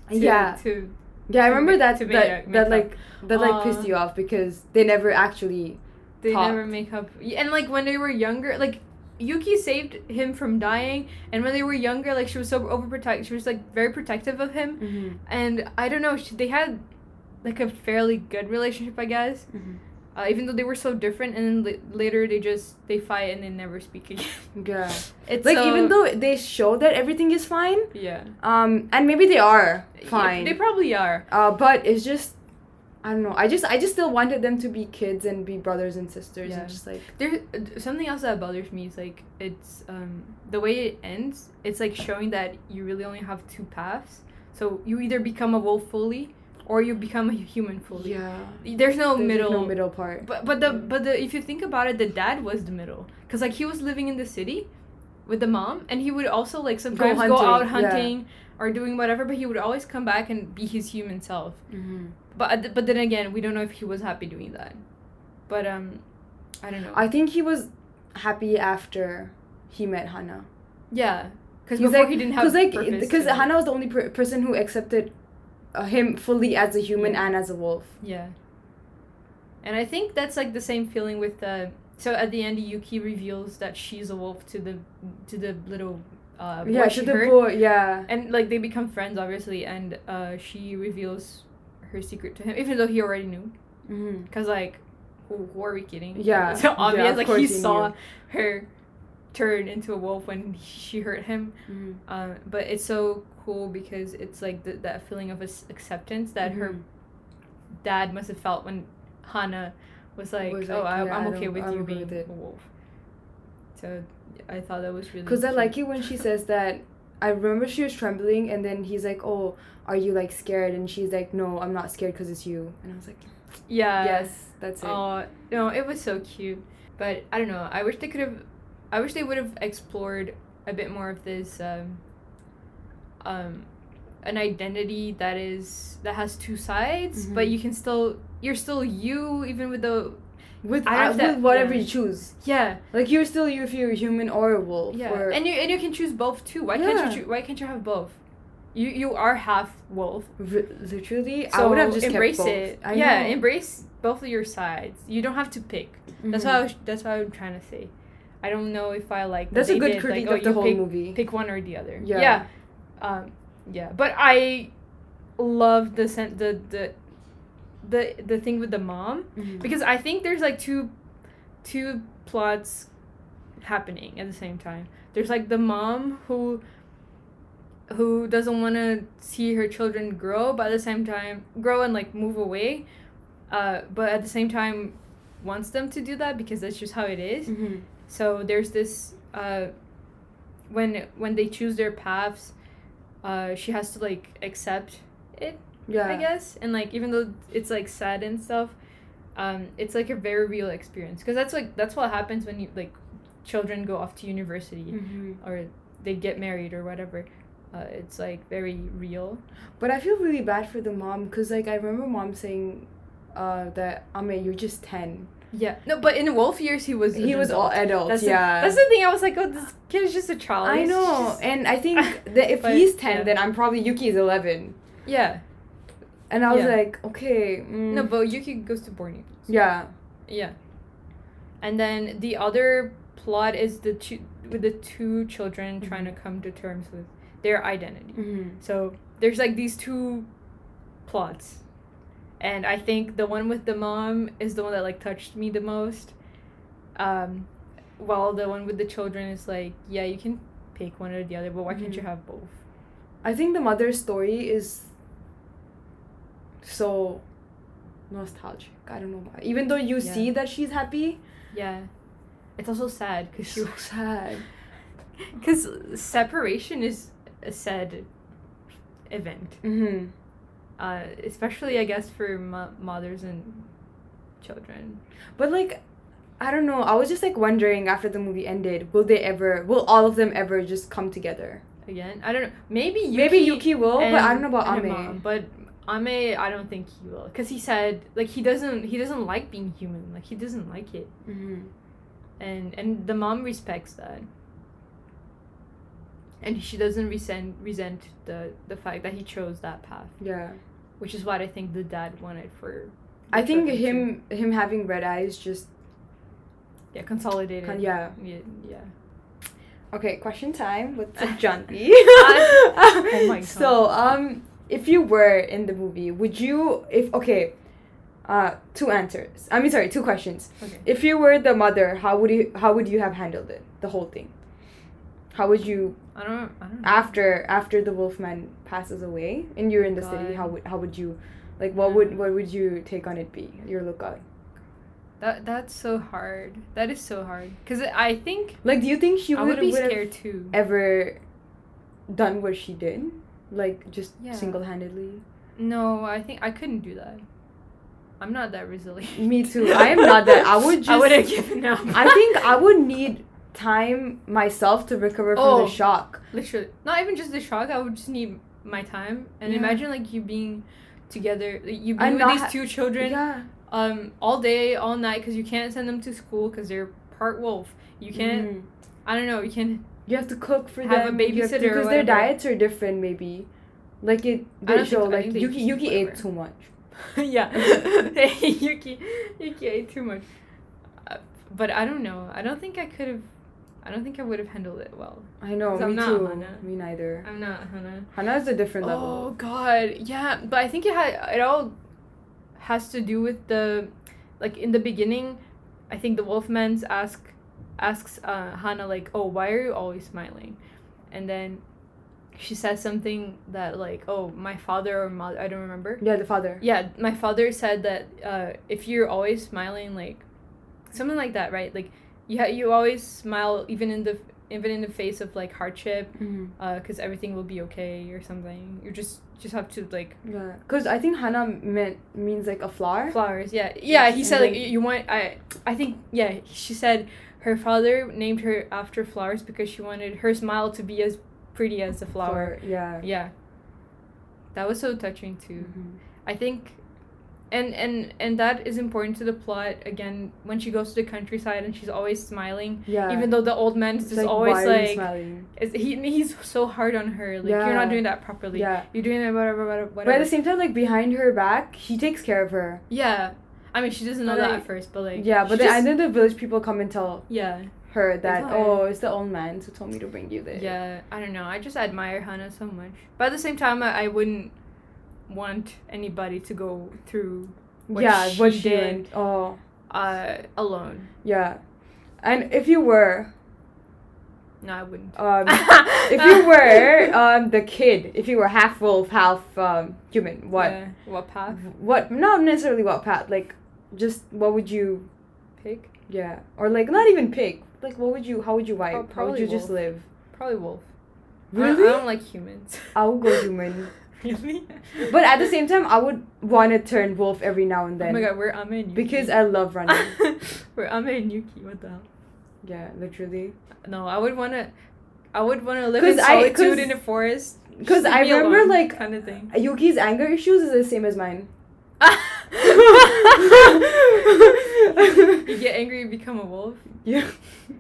I remember that pissed you off because they never actually talked. Never make up. And like when they were younger, like Yuki saved him from dying, and when they were younger, like she was so overprotective. She was like very protective of him, and I don't know. They had like a fairly good relationship, I guess. Even though they were so different, and then later they fight and they never speak again. Yeah, it's like even though they show that everything is fine. Yeah. And maybe they are fine. They probably are. But it's just, I don't know. I just still wanted them to be kids and be brothers and sisters. Yeah. And just like there's something else that bothers me is like it's the way it ends. It's like showing that you really only have two paths. So you either become a wolf fully, or you become a human fully. Yeah. There's no middle part. But the if you think about it, the dad was the middle, because like he was living in the city with the mom, and he would also like sometimes go out hunting or doing whatever, but he would always come back and be his human self. But then again, we don't know if he was happy doing that. But I don't know. I think he was happy after he met Hana. Yeah, because before he didn't have purpose. Because Hana was the only person who accepted him fully as a human and as a wolf. Yeah. And I think that's like the same feeling with so at the end Yuki reveals that she's a wolf to the little boy she heard. Boy, and like they become friends obviously, and she reveals her secret to him even though he already knew, because like who are we kidding? So obvious, like he saw her turn into a wolf when she hurt him. But it's so cool because it's like that feeling of acceptance that her dad must have felt when Hana was like, I'm okay with you being a wolf. So I thought that was really because I like it when she says that. I remember she was trembling, and then he's like, oh, are you like scared? And she's like, no, I'm not scared because it's you. And I was like, yes, that's it. Oh no, it was so cute. But I don't know, I wish they would have explored a bit more of this an identity that has two sides, but you're still you even with whatever you choose. Yeah, like you're still you if you're a human or a wolf. Yeah, and you can choose both too. Why can't you have both? You are half wolf. Literally, so I would have just embrace kept both. it. Yeah, embrace both of your sides. You don't have to pick. That's what I'm trying to say. I don't know if I like. That's a good critique of the whole movie. Pick one or the other. Yeah. Yeah, but I love the thing with the mom, because I think there's like two plots happening at the same time. There's like the mom who doesn't want to see her children grow, but at the same time grow and like move away, but at the same time wants them to do that because that's just how it is. Mm-hmm. So there's this when they choose their paths, she has to like accept it, Yeah. I guess, and like even though it's like sad and stuff, it's like a very real experience because that's what happens when you like children go off to university Mm-hmm. or they get married or whatever. It's like very real. But I feel really bad for the mom because like I remember mom saying that Ame, you're just 10. Yeah, no, but in Wolf years he was all adult. That's yeah. that's the thing. I was like, oh, this kid is just a child. I He's know, just- and I think that if But, he's 10, yeah. then I'm probably Yuki is 11. yeah. And I was Yeah. like, okay. No, but Yuki goes to Borneo. Yeah. Yeah. And then the other plot is with the two children trying to come to terms with their identity. Mm-hmm. So there's like these two plots. And I think the one with the mom is the one that like touched me the most. While the one with the children is like, yeah, you can pick one or the other, but why can't you have both? I think the mother's story is so nostalgic. I don't know why. Even though you Yeah. see that she's happy, Yeah. It's also sad it's because so sad. because separation is a sad event. Mm-hmm. Especially I guess for mothers and children. But like, I don't know. I was just like wondering after the movie ended, will all of them ever just come together? Again, I don't know. Maybe Yuki will, but I don't know about and her Ame. mom, but Ame, I don't think he will, because he said like he doesn't like being human. Like he doesn't like it, Mm-hmm. and the mom respects that, and she doesn't resent the fact that he chose that path, Yeah. which is what I think the dad wanted for. I the think children him having red eyes just too. Consolidated. yeah. Yeah. Okay, question time with Janti. Oh my God. So, if you were in the movie, would you two questions. Okay. If you were the mother, how would you have handled it? The whole thing. How would you I don't know. after the wolfman passes away and you're in the city, God. how would you like what would you take on it be? Your lookout. That's so hard. That is so hard. Cause I think Like, do you think she I would be would have scared too. ever done what she did? Like, just Yeah. single-handedly? No, I think I couldn't do that. I'm not that resilient. Me too. I am not that. I would just... I would have given up. I think I would need time myself to recover from the shock. Literally, not even just the shock. I would just need my time. And Yeah. imagine like you being together, like, you And being with not these two children, Yeah. all day, all night, because you can't send them to school because they're part wolf. You can't. Mhm. I don't know. You can. You have to cook for Have a them. babysitter or Because their whatever. diets are different, maybe. Like, I they don't show, think- I like, think they Yuki just ate whatever. too much. Yeah, Yuki ate too much. But I don't know. I don't think I could have. I don't think I would have handled it well. I know, 'Cause me I'm not too. Hana. Me neither. I'm not Hana. Hana's a different Oh level. God, yeah. But I think it all has to do with the, like in the beginning, I think the Wolfman's asks Hana like, oh, why are you always smiling, and then she says something that like, oh, my father or mother, I don't remember. Yeah, the father. Yeah, my father said that if you're always smiling, like something like that, right? Like you always smile even in the face of like hardship, Mm-hmm. because everything will be okay or something. You just have to like Yeah, because I think Hana means like a flower. flowers. Yeah. He And said like then- you want. I think yeah. She said her father named her after flowers because she wanted her smile to be as pretty as the flower. Yeah. Yeah. That was so touching too. Mhm. I think, and that is important to the plot. Again, when she goes to the countryside and she's always smiling, Yeah. even though the old man is It's just like, always why are you like, smiling? he's so hard on her. Like you're Yeah. not doing that properly. Yeah. You're doing it whatever. But at the same time, like behind her back, he takes care of her. Yeah, I mean she doesn't know But, that like, at first, but like Yeah, she but then just- and then the village people come and tell yeah, her that, her. oh, it's the old man who told me to bring you this. yeah. I don't know. I just admire Hana so much, but at the same time, I wouldn't want anybody to go through what what she she did. went. Oh, Alone. yeah. And if you were, No, I wouldn't. if you were the kid, if you were half wolf, half human, what? Yeah. What path? What? Not necessarily what path. Like, just what would you Pig? Yeah, or like not even pig. Like, how would you vibe? How would Probably you just wolf. live? Probably wolf. Really? I don't like humans. I would go human. Really? But at the same time, I would want to turn wolf every now and then. Oh my god, we're Ame and Yuki. Because I love running. We're Ame and Yuki. What the hell? Yeah, literally. No, I would wanna live 'Cause in solitude in a forest. Because Just I leave me remember alone, like kind of thing. Yuki's anger issues is the same as mine. You get angry, you become a wolf. Yeah.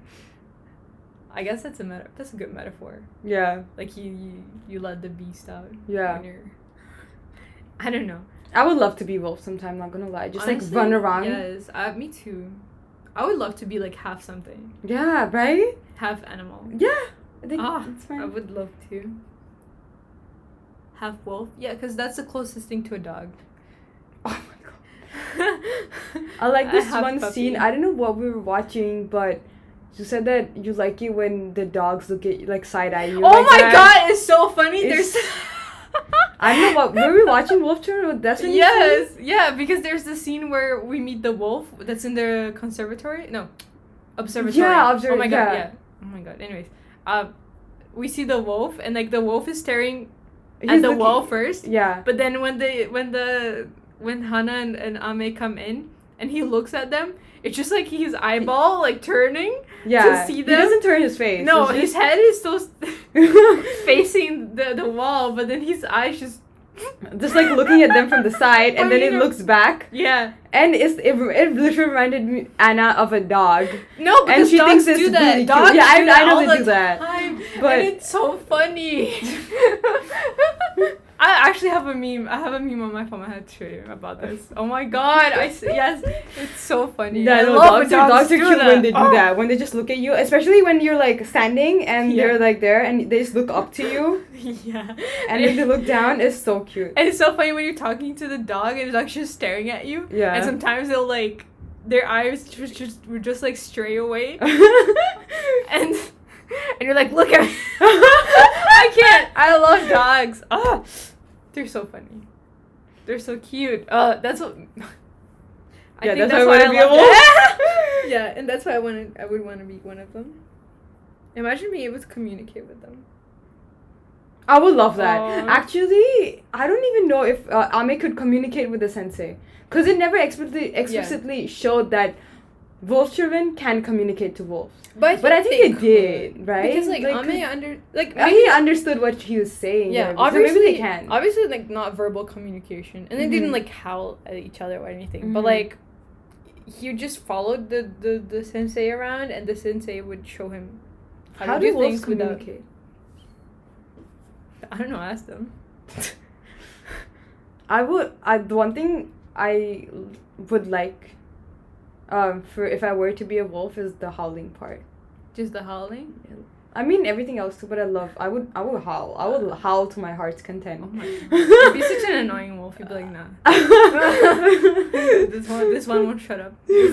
I guess that's a good metaphor. Yeah. Like you let the beast out. Yeah. when you're- I don't know. I would love to be wolf sometime, not gonna lie. Just Honestly, like run around. Yes, me too. I would love to be like half something, Yeah, right? half animal. Yeah. I think Ah, it's fine. I would love to. Half wolf, yeah, because that's the closest thing to a dog. Oh my god. I like this half one puppy. scene. I don't know what we were watching, but you said that you like it when the dogs look at you, like side eye you. Oh like my that. god, it's so funny. It's- There's. I don't know what were we watching Wolf Tour with Destiny? Yes, yeah, because there's the scene where we meet the wolf that's in the conservatory. No, observatory. Yeah, Oh my god, yeah. yeah. Oh my god. Anyways, we see the wolf and like the wolf is staring He's at the looking- wall first. Yeah. But then when Hana and Ame come in and he looks at them, it's just like his eyeball like turning. Yeah. see He them? doesn't turn his face. No, It's his just- head is still facing the wall, but then his eyes just like looking at them from the side, and then it looks back, yeah. and it literally reminded me Anna of a dog. No, because And she dogs thinks it's do that. really cute. Dogs Yeah, I do that know all they the do that. time, But- and it's so funny. I actually have a meme. I have a meme on my phone. I had to show you about this. Oh my god! Yes, it's so funny. Yeah, I no, love when dogs are do cute that. when they do Oh. that. When they just look at you, especially when you're like standing and Yeah. they're like there and they just look up to you, Yeah, and then they look down. It's so cute. And it's so funny when you're talking to the dog and it's like just staring at you. Yeah. And sometimes they'll like their eyes just like stray away, and you're like, look at me. I can't. I love dogs. Oh, they're so funny. They're so cute. That's what. Yeah, that's why I wanna be a love wolf. them. Yeah, and that's why I would want to be one of them. Imagine being able to communicate with them. I would love that. Aw. Actually, I don't even know if Ame could communicate with the sensei, because it never explicitly showed that wolf children can communicate to wolves. But I think they did, right? Because like Like, Ame he understood what he was saying. Yeah, so obviously maybe they can. Obviously, like not verbal communication, and they didn't Mhm. like howl at each other or anything. But Mhm. like, he just followed the sensei around, and the sensei would show him How to do do wolves things without. communicate? I don't know. Ask them. The one thing I would like, for if I were to be a wolf is the howling part. Just the howling. I mean everything else too, but I would howl. I would howl to my heart's content. Oh my god. You'd be such an annoying wolf. You'd be like, nah. This one won't shut up.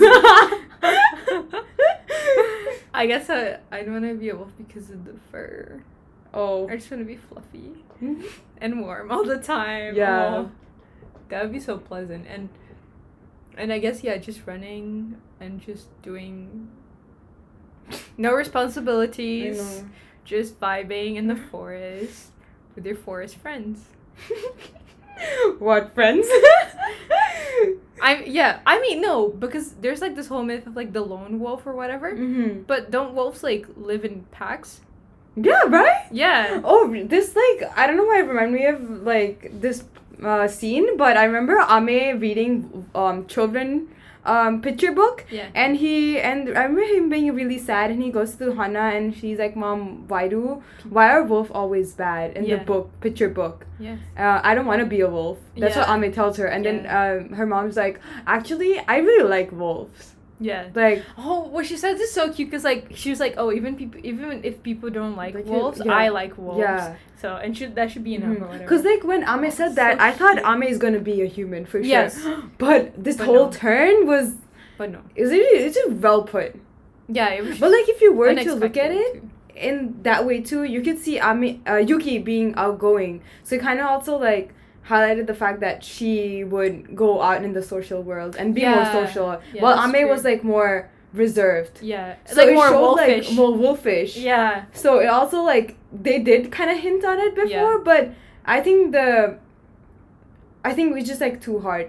I guess I don't want to be a wolf because of the fur. Oh. I just want to be fluffy and warm all the time. Yeah. Oh, that would be so pleasant. And I guess yeah, just running and just doing no I responsibilities. know. Just vibing in the forest with your forest friends. What, friends? I mean no, because there's like this whole myth of like the lone wolf or whatever. Mm-hmm. But don't wolves like live in packs? Yeah, right? Yeah. Oh, this like I don't know why it reminded me of like this scene, but I remember Ame reading children picture book, Yeah. and I remember him being really sad, and he goes to Hana and she's like, Mom, why are wolves always bad in Yeah. the book picture book? Yes. I don't want to be a wolf. That's what Yeah. Ame tells her, and Yeah. then her mom's like, actually I really like wolves. Yeah. Like, Oh, what she says is so cute because like she was like, oh, even if people don't like Like, wolves, yeah. I like wolves. yeah. So and that should be enough or whatever. Because like when Ame said so that, I thought cute. Ame is gonna be a human for Yes. sure. But this But whole no. turn was But no. it's just well put. Yeah. It was But like if you were to look at unexpected, it too. in that way too, you could see Yuki being outgoing. So it kind of also like highlighted the fact that she would go out in the social world and be more Yeah. social, Yeah, while that's Ame true. was like more reserved. Yeah. So like it more showed wolfish. like more wolfish. Yeah. So it also like they did kind of hint on it before, Yeah. but I think it was just like too hard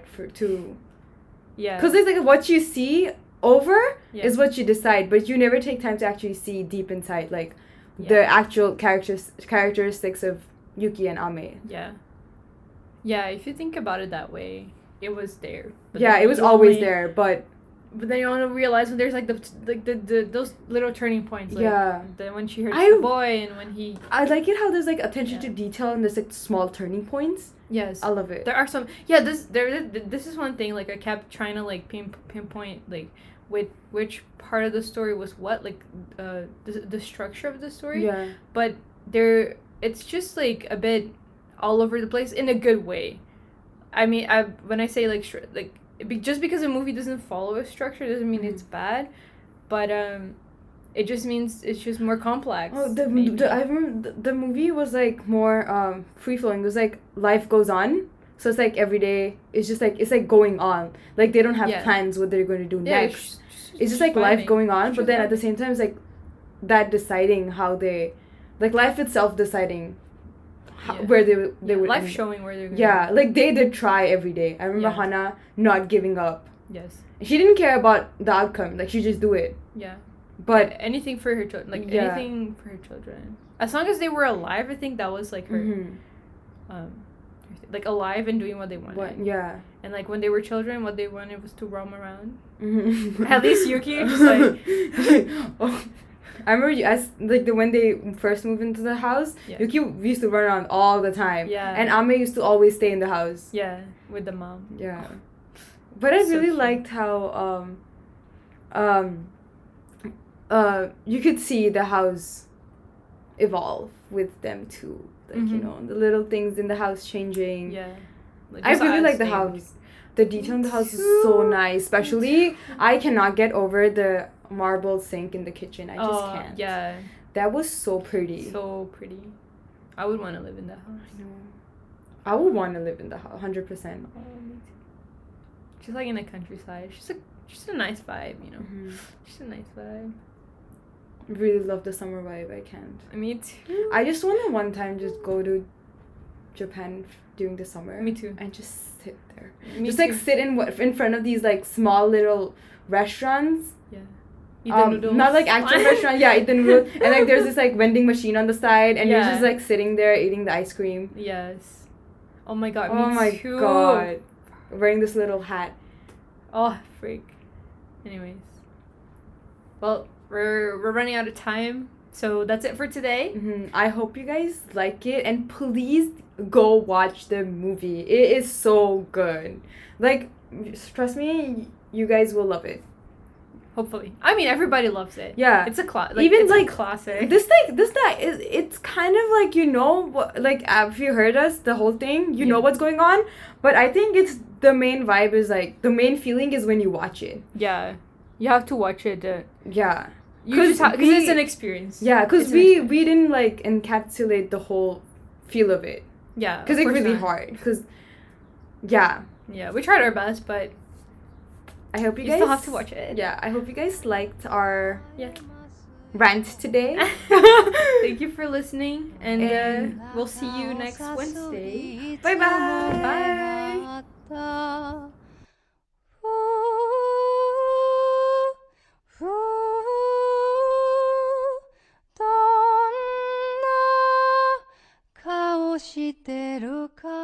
Yeah. because it's like what you see over Yeah. is what you decide, but you never take time to actually see deep inside like Yeah. the actual characteristics of Yuki and Ame. Yeah. Yeah, if you think about it that way, it was there. But Yeah, then it was you always only- there, but But then you only realize when there's like the those little turning points. Like, Yeah. Then when she hurts I- the boy and when he. I like it how there's like attention Yeah. to detail and there's like small turning points. Yes. I love it. There are some. Yeah. This is one thing. Like I kept trying to like pinpoint like which part of the story was what, like the structure of the story. Yeah. But it's just like a bit all over the place in a good way. I mean, when I say like just because a movie doesn't follow a structure doesn't mean it's bad, but it just means it's just more complex. Oh, maybe. I remember the movie was like more free flowing. It was like life goes on, so it's like every day. It's just like it's like going on. Like they don't have Yeah. plans what they're going to do Yeah, next. It's just like life vibing. going on, It's but just then vibing. at the same time, it's like that deciding how they, like life itself deciding Yeah. where they would life end. showing where they're going. Yeah, like they did try every day. I remember Yeah. Hana not giving up. Yes. She didn't care about the outcome. Like she just do it. Yeah. But anything for her children, like Yeah. anything for her children, as long as they were alive, I think that was like her, mhm. like alive and doing what they wanted. What? Yeah. And like when they were children, what they wanted was to roam around. Mhm. At least Yuki just like. Oh, I remember when they first moved into the house, Yeah. Yuki used to run around all the time. Yeah. And Ame used to always stay in the house. Yeah, with the mom. Yeah. But I So really cute. liked how you could see the house evolve with them too. Like, you Mhm. know, the little things in the house changing. Yeah. I just really as like the they- house. The detail in the house is too. so nice. Especially, I cannot get over the marble sink in the kitchen. I just Oh, can't. yeah, That was so pretty. so pretty. I would want to live in that house. I know. I would want to live in the house, 100%. Oh, me too. Just like in the countryside. Just a nice vibe, you know. Mm-hmm. Just a nice vibe. Really love the summer vibe. I can't. Me too. I just want to one time just go to Japan during the summer. Me too. And just sit there. Me just too. like sit in front of these like small little restaurants. Yeah. Eat the noodles. Not like actual restaurant. Yeah, eat the noodles. And like there's this like vending machine on the side, and you're Yeah. just like sitting there eating the ice cream. Yes. Oh my god. Oh me my too. god. Wearing this little hat. Oh freak. Anyways. Well, we're running out of time, so that's it for today. I hope you guys like it, and please go watch the movie. It is so good. Like, trust me, you guys will love it. Hopefully. I mean, everybody loves it. Yeah. It's a Even, it's like, a classic. It's kind of like, you know, like, if you heard us, the whole thing, you know Yeah. what's going on. But I think it's the main vibe is like, the main feeling is when you watch it. Yeah. You have to watch it. Yeah. You just because we- it's an experience. Yeah, because It's an we experience. didn't like encapsulate the whole feel of it. Yeah. Because of it's course really not. hard. Because, yeah. Yeah, we tried our best, but I hope you you guys still have to watch it. Yeah, I hope you guys liked our Yeah. rant today. Thank you for listening, and And we'll see you next Wednesday. Bye Bye. bye. 「どんな顔してるか